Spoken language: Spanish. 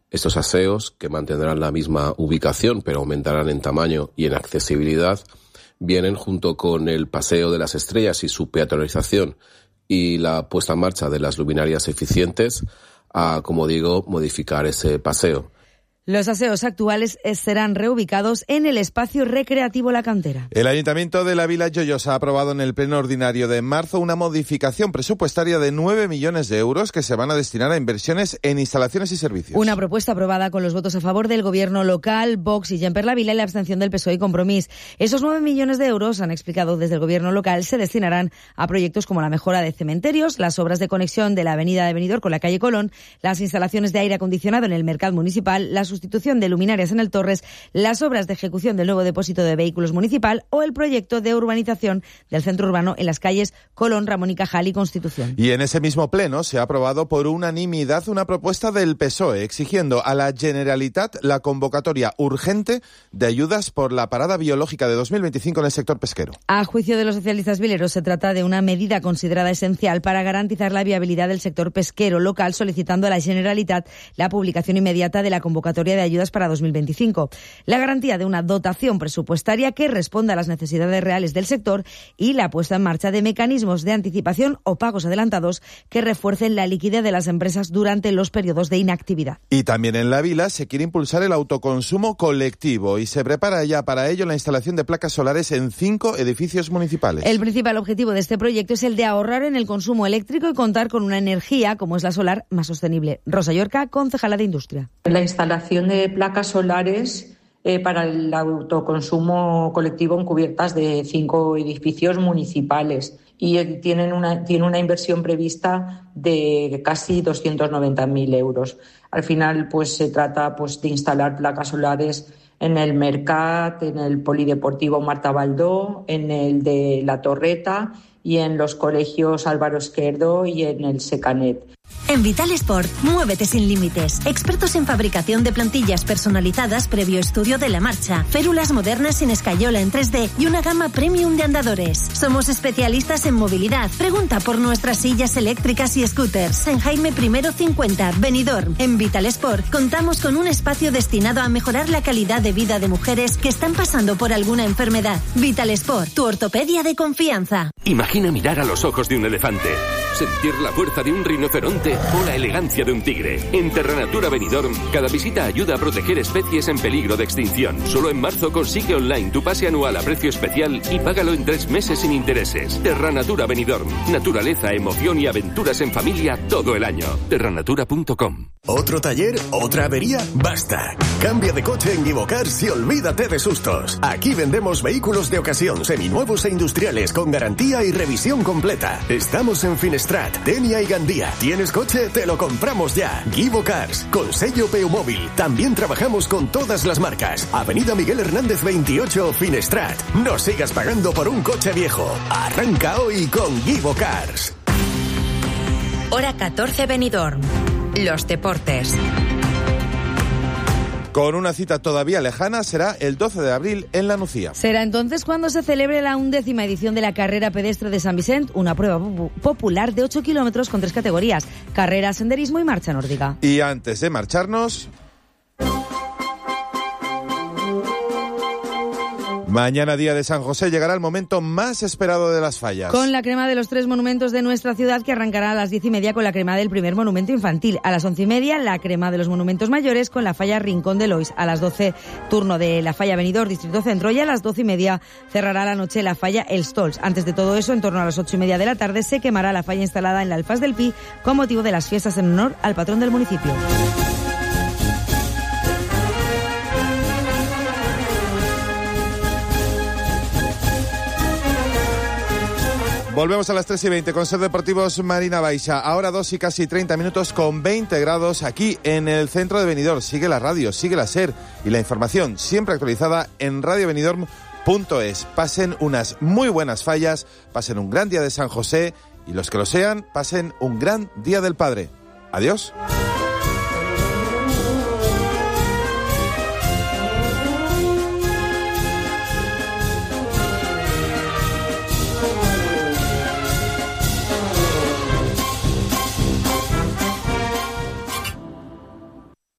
Estos aseos, que mantendrán la misma ubicación pero aumentarán en tamaño y en accesibilidad, vienen junto con el Paseo de las Estrellas y su peatonalización y la puesta en marcha de las luminarias eficientes a, como digo, modificar ese paseo. Los aseos actuales serán reubicados en el espacio recreativo La Cantera. El Ayuntamiento de la Vila Joyosa ha aprobado en el Pleno Ordinario de marzo una modificación presupuestaria de 9 millones de euros que se van a destinar a inversiones en instalaciones y servicios. Una propuesta aprobada con los votos a favor del Gobierno local, Vox y Gent per la Vila y la abstención del PSOE y Compromís. Esos 9 millones de euros, han explicado desde el Gobierno local, se destinarán a proyectos como la mejora de cementerios, las obras de conexión de la avenida de Benidorm con la calle Colón, las instalaciones de aire acondicionado en el mercado municipal, la sustitución de luminarias en el Torres, las obras de ejecución del nuevo depósito de vehículos municipal o el proyecto de urbanización del centro urbano en las calles Colón, Ramón y Cajal y Constitución. Y en ese mismo pleno se ha aprobado por unanimidad una propuesta del PSOE exigiendo a la Generalitat la convocatoria urgente de ayudas por la parada biológica de 2025 en el sector pesquero. A juicio de los socialistas vileros, se trata de una medida considerada esencial para garantizar la viabilidad del sector pesquero local, solicitando a la Generalitat la publicación inmediata de la convocatoria de ayudas para 2025. La garantía de una dotación presupuestaria que responda a las necesidades reales del sector y la puesta en marcha de mecanismos de anticipación o pagos adelantados que refuercen la liquidez de las empresas durante los periodos de inactividad. Y también en la Vila se quiere impulsar el autoconsumo colectivo y se prepara ya para ello la instalación de placas solares en 5 edificios municipales. El principal objetivo de este proyecto es el de ahorrar en el consumo eléctrico y contar con una energía, como es la solar, más sostenible. Rosa Llorca, concejala de Industria. La instalación de placas solares para el autoconsumo colectivo en cubiertas de 5 edificios municipales y tiene una inversión prevista de casi 290.000 euros. Al final, se trata de instalar placas solares en el Mercat, en el Polideportivo Marta Baldó, en el de La Torreta y en los colegios Álvaro Esquerdo y en el Secanet. En Vital Sport, muévete sin límites. Expertos en fabricación de plantillas personalizadas previo estudio de la marcha, férulas modernas sin escayola en 3D y una gama premium de andadores. Somos especialistas en movilidad. Pregunta por nuestras sillas eléctricas y scooters. En Jaime I 50, Benidorm. En Vital Sport contamos con un espacio destinado a mejorar la calidad de vida de mujeres que están pasando por alguna enfermedad. Vital Sport, tu ortopedia de confianza. Imagina mirar a los ojos de un elefante, sentir la fuerza de un rinoceronte o la elegancia de un tigre. En Terranatura Benidorm, cada visita ayuda a proteger especies en peligro de extinción. Solo en marzo consigue online tu pase anual a precio especial y págalo en 3 meses sin intereses. Terranatura Benidorm. Naturaleza, emoción y aventuras en familia todo el año. Terranatura.com. ¿Otro taller? ¿Otra avería? ¡Basta! Cambia de coche en Givocars y olvídate de sustos. Aquí vendemos vehículos de ocasión, seminuevos e industriales con garantía y revisión completa. Estamos en Finestrat, Denia y Gandía. ¿Tienes coche? Te lo compramos ya. Givocars, con sello Peumóvil. También trabajamos con todas las marcas. Avenida Miguel Hernández 28, Finestrat. No sigas pagando por un coche viejo. Arranca hoy con Givocars. Hora 14 Benidorm. Los deportes. Con una cita todavía lejana, será el 12 de abril en La Nucía. Será entonces cuando se celebre la 11ª edición de la Carrera Pedestre de San Vicent, una prueba popular de 8 kilómetros con 3 categorías: carrera, senderismo y marcha nórdica. Y antes de marcharnos, mañana, día de San José, llegará el momento más esperado de las fallas. Con la crema de los 3 monumentos de nuestra ciudad, que arrancará a las 10:30 con la crema del primer monumento infantil. A las 11:30, la crema de los monumentos mayores con la falla Rincón de Lois. A las 12, turno de la falla Benidorm, Distrito Centro. Y a las 12:30 cerrará la noche la falla El Stolz. Antes de todo eso, en torno a las 8:30 de la tarde, se quemará la falla instalada en la Alfaz del Pi con motivo de las fiestas en honor al patrón del municipio. Volvemos a las 3:20 con Ser Deportivos Marina Baixa. Ahora 2 y casi 30 minutos con 20 grados aquí en el centro de Benidorm. Sigue la radio, sigue la SER y la información siempre actualizada en radiobenidorm.es. Pasen unas muy buenas fallas, pasen un gran día de San José y los que lo sean, pasen un gran día del Padre. Adiós.